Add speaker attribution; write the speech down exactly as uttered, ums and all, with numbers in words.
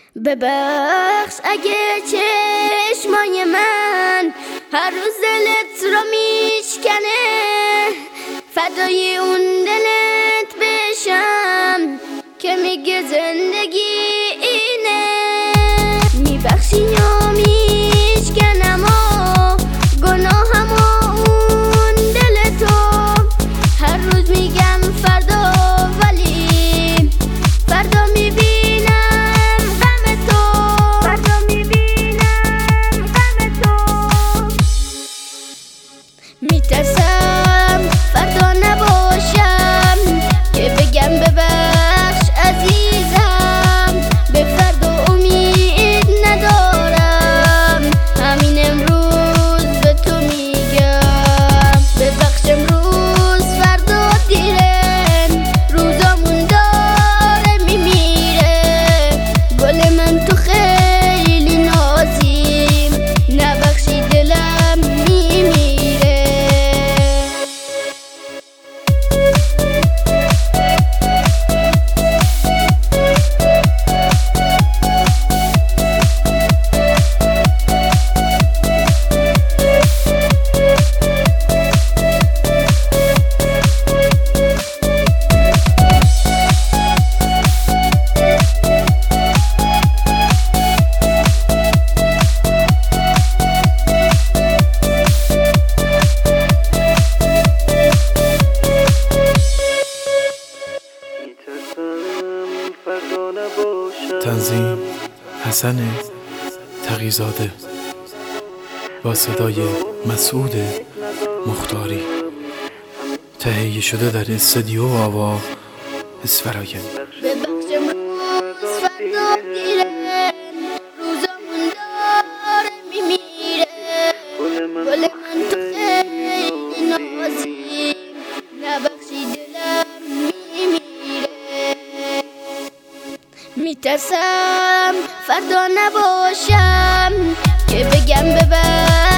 Speaker 1: ببخش اگه چشمای من هر روز دلت رو میشکنه، فدای اون دلت بشم که میگه زندگی اینه. میبخشی یا میشکنم و گناهم و اون دل تو، هر روز میگم فردا ولی فردا میبینم غم تو، فردا میبینم غم تو. میترسم فردا نباشم که بگم ببخش عزیزم، به فردا امید ندارم، همین امروز به تو میگم ببخش امروز فردا دیره، روزامون داره میمیره، گل من تو خیلی نازی، نبخشی دلم میمیره.
Speaker 2: تنظیم حسن تقی‌زاده با صدای مسعود مختاری، تهیه شده در استودیو آوا اسفراین.
Speaker 1: ببخش امروز فردا دیره، روزامون داره میمیره، گل من تو خیلی نازی، نبخشی دلم میمیره. میترسم فردا نباشم که بگم ببخش